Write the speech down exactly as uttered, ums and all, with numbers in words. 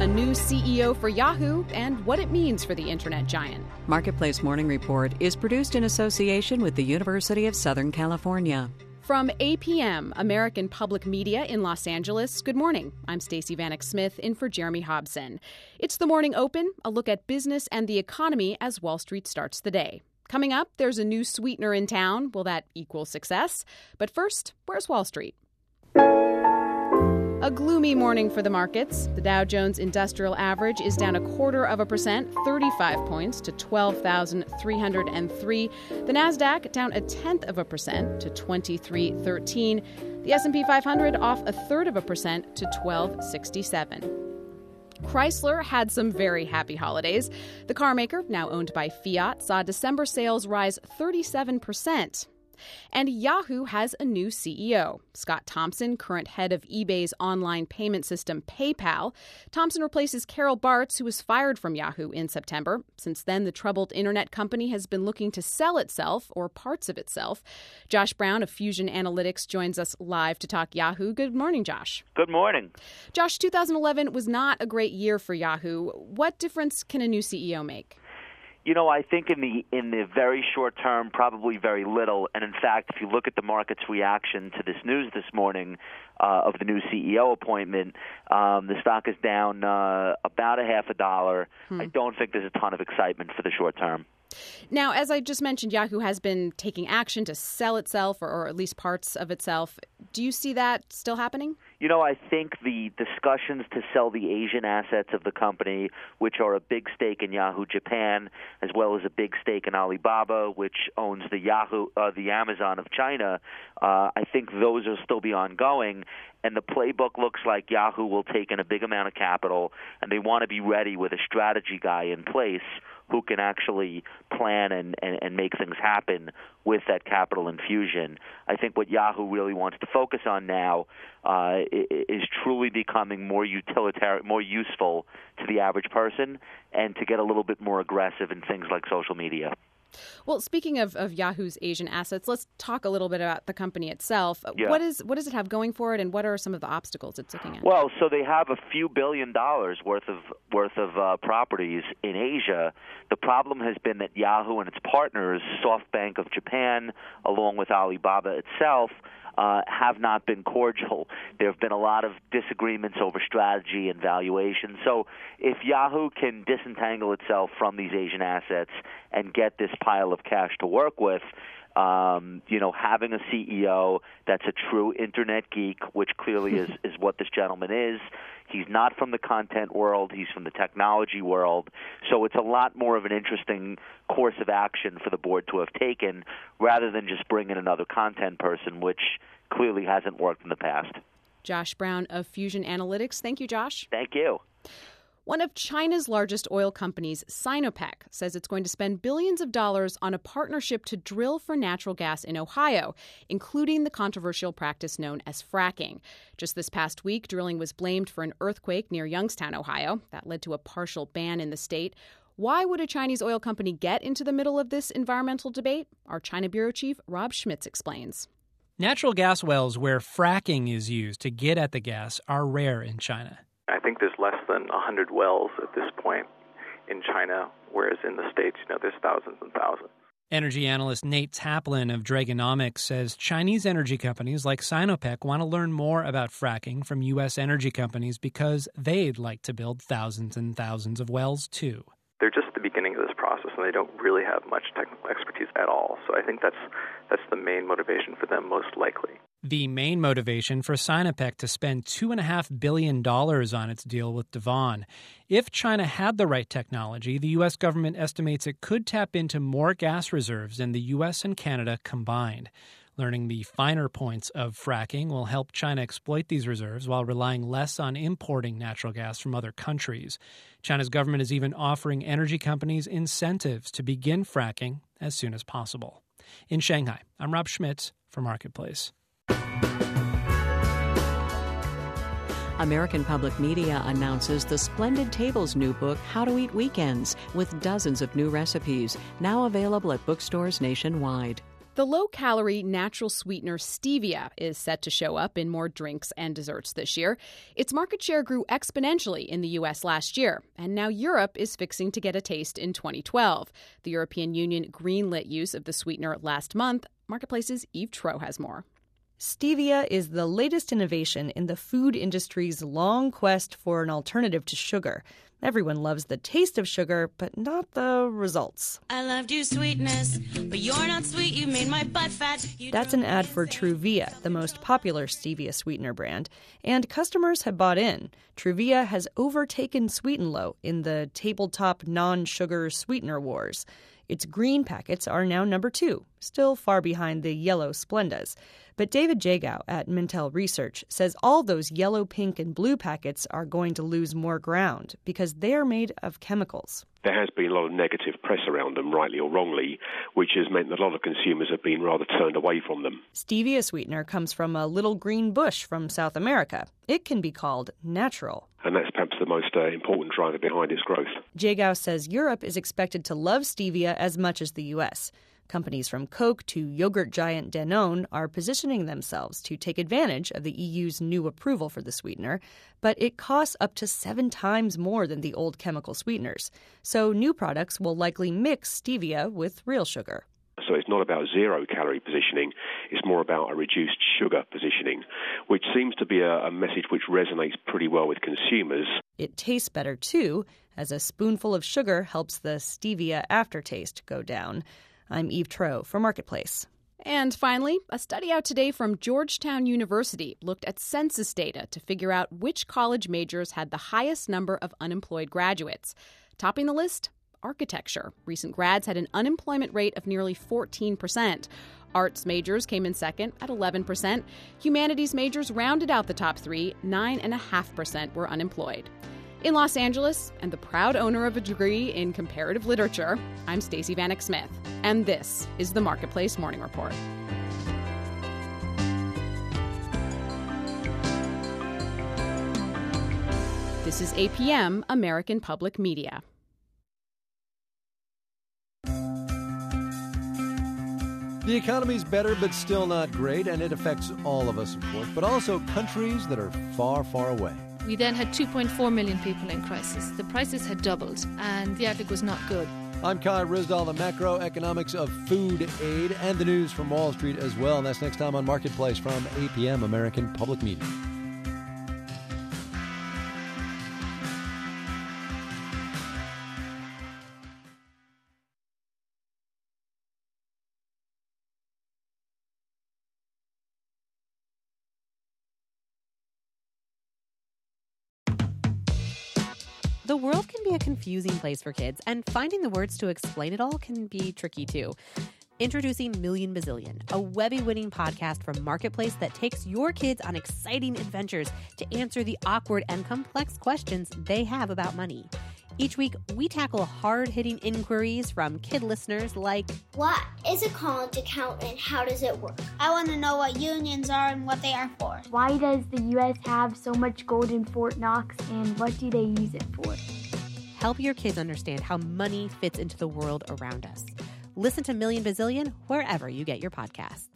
a new C E O for Yahoo, and what it means for the internet giant. Marketplace Morning Report is produced in association with the University of Southern California. From A P M, American Public Media in Los Angeles, good morning. I'm Stacey Vanek Smith in for Jeremy Hobson. It's the Morning Open, a look at business and the economy as Wall Street starts the day. Coming up, there's a new sweetener in town. Will that equal success? But first, where's Wall Street? A gloomy morning for the markets. The Dow Jones Industrial Average is down a quarter of a percent, thirty-five points to twelve thousand three hundred three. The Nasdaq down a tenth of a percent to twenty-three thirteen. The S and P five hundred off a third of a percent to twelve sixty-seven. Chrysler had some very happy holidays. The car maker, now owned by Fiat, saw December sales rise thirty-seven percent. And Yahoo has a new C E O. Scott Thompson, current head of eBay's online payment system PayPal. Thompson replaces Carol Bartz, who was fired from Yahoo in September. Since then, the troubled internet company has been looking to sell itself, or parts of itself. Josh Brown of Fusion Analytics joins us live to talk Yahoo. Good morning, Josh. Good morning. Josh, two thousand eleven was not a great year for Yahoo. What difference can a new C E O make? You know, I think in the in the very short term, probably very little. And in fact, if you look at the market's reaction to this news this morning uh, of the new C E O appointment, um, the stock is down uh, about a half a dollar. Hmm. I don't think there's a ton of excitement for the short term. Now, as I just mentioned, Yahoo has been taking action to sell itself, or, or at least parts of itself. Do you see that still happening? You know, I think the discussions to sell the Asian assets of the company, which are a big stake in Yahoo Japan, as well as a big stake in Alibaba, which owns the Yahoo, uh, the Amazon of China, uh, I think those will still be ongoing. And the playbook looks like Yahoo will take in a big amount of capital, and they want to be ready with a strategy guy in place who can actually plan and, and, and make things happen with that capital infusion. I think what Yahoo really wants to focus on now uh, is truly becoming more utilitarian, more useful to the average person, and to get a little bit more aggressive in things like social media. Well, speaking of, of Yahoo's Asian assets, let's talk a little bit about the company itself. Yeah. What is what does it have going for it, and what are some of the obstacles it's looking at? Well, so they have a few billion dollars worth of worth of uh, properties in Asia. The problem has been that Yahoo and its partners, SoftBank of Japan, along with Alibaba itself, Uh, have not been cordial. There have been a lot of disagreements over strategy and valuation. So if Yahoo can disentangle itself from these Asian assets and get this pile of cash to work with, um, you know, having a C E O that's a true internet geek, which clearly is, is what this gentleman is. He's not from the content world. He's from the technology world. So it's a lot more of an interesting course of action for the board to have taken rather than just bring in another content person, which clearly hasn't worked in the past. Josh Brown of Fusion Analytics. Thank you, Josh. Thank you. One of China's largest oil companies, Sinopec, says it's going to spend billions of dollars on a partnership to drill for natural gas in Ohio, including the controversial practice known as fracking. Just this past week, drilling was blamed for an earthquake near Youngstown, Ohio. That led to a partial ban in the state. Why would a Chinese oil company get into the middle of this environmental debate? Our China bureau chief, Rob Schmitz, explains. Natural gas wells where fracking is used to get at the gas are rare in China. I think there's less than one hundred wells at this point in China, whereas in the States, you know, there's thousands and thousands. Energy analyst Nate Taplin of Dragonomics says Chinese energy companies like Sinopec want to learn more about fracking from U S energy companies because they'd like to build thousands and thousands of wells, too. They're just at the beginning of this process, and they don't really have much technical expertise at all. So I think that's that's the main motivation for them, most likely. The main motivation for Sinopec to spend two point five billion dollars on its deal with Devon. If China had the right technology, the U S government estimates it could tap into more gas reserves than the U S and Canada combined. Learning the finer points of fracking will help China exploit these reserves while relying less on importing natural gas from other countries. China's government is even offering energy companies incentives to begin fracking as soon as possible. In Shanghai, I'm Rob Schmitz for Marketplace. American Public Media announces the Splendid Tables new book, How to Eat Weekends, with dozens of new recipes, now available at bookstores nationwide. The low-calorie natural sweetener stevia is set to show up in more drinks and desserts this year. Its market share grew exponentially in the U S last year, and now Europe is fixing to get a taste in twenty twelve. The European Union greenlit use of the sweetener last month. Marketplace's Eve Troeh has more. Stevia is the latest innovation in the food industry's long quest for an alternative to sugar. Everyone loves the taste of sugar, but not the results. I loved your sweetness, but you're not sweet, you made my butt fat. You That's an ad for Truvia, the most popular stevia sweetener brand, and customers have bought in. Truvia has overtaken Sweet and Low in the tabletop non-sugar sweetener wars. Its green packets are now number two, still far behind the yellow Splendas. But David Jagow at Mintel Research says all those yellow, pink, and blue packets are going to lose more ground because they are made of chemicals. There has been a lot of negative press around them, rightly or wrongly, which has meant that a lot of consumers have been rather turned away from them. Stevia sweetener comes from a little green bush from South America. It can be called natural. And that's perhaps the most uh, important driver behind its growth. Jagow says Europe is expected to love stevia as much as the U S. Companies from Coke to yogurt giant Danone are positioning themselves to take advantage of the E U's new approval for the sweetener, but it costs up to seven times more than the old chemical sweeteners. So new products will likely mix stevia with real sugar. So it's not about zero-calorie positioning, it's more about a reduced sugar positioning, which seems to be a, a message which resonates pretty well with consumers. It tastes better, too, as a spoonful of sugar helps the stevia aftertaste go down. I'm Eve Troeh for Marketplace. And finally, a study out today from Georgetown University looked at census data to figure out which college majors had the highest number of unemployed graduates. Topping the list, architecture. Recent grads had an unemployment rate of nearly fourteen percent. Arts majors came in second at eleven percent. Humanities majors rounded out the top three. nine point five percent were unemployed. In Los Angeles, and the proud owner of a degree in comparative literature, I'm Stacey Vanek Smith, and this is the Marketplace Morning Report. This is A P M, American Public Media. The economy's better, but still not great, and it affects all of us, of course, but also countries that are far, far away. We then had two point four million people in crisis. The prices had doubled, and the outlook was not good. I'm Kai Ryssdal, the macroeconomics of food aid, and the news from Wall Street as well. And that's next time on Marketplace from A P M, American Public Media. The world can be a confusing place for kids, and finding the words to explain it all can be tricky too. Introducing Million Bazillion, a Webby-winning podcast from Marketplace that takes your kids on exciting adventures to answer the awkward and complex questions they have about money. Each week, we tackle hard-hitting inquiries from kid listeners like, what is a college account and how does it work? I want to know what unions are and what they are for. Why does the U S have so much gold in Fort Knox and what do they use it for? Help your kids understand how money fits into the world around us. Listen to Million Bazillion wherever you get your podcasts.